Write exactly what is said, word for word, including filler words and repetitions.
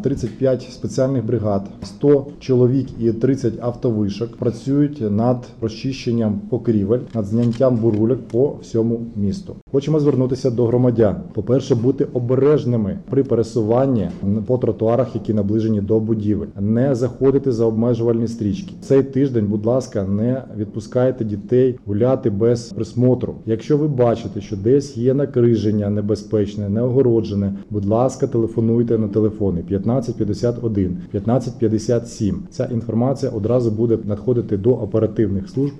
тридцять п'ять спеціальних бригад, сто чоловік і тридцять автовишок працюють над розчищенням покрівель, над зняттям бурульок по всьому місту. Хочемо звернутися до громадян. По-перше, бути обережними при пересуванні по тротуарах, які наближені до будівель. Не заходити за обмежувальні стрічки. Цей тиждень, будь ласка, не відпускайте дітей гуляти без присмотру. Якщо ви бачите, що десь є накриження небезпечне, неогороджене, будь ласка, телефонуйте на телефони п'ятнадцять п'ятдесят один, п'ятнадцять п'ятдесят сім. Ця інформація одразу буде надходити до оперативних служб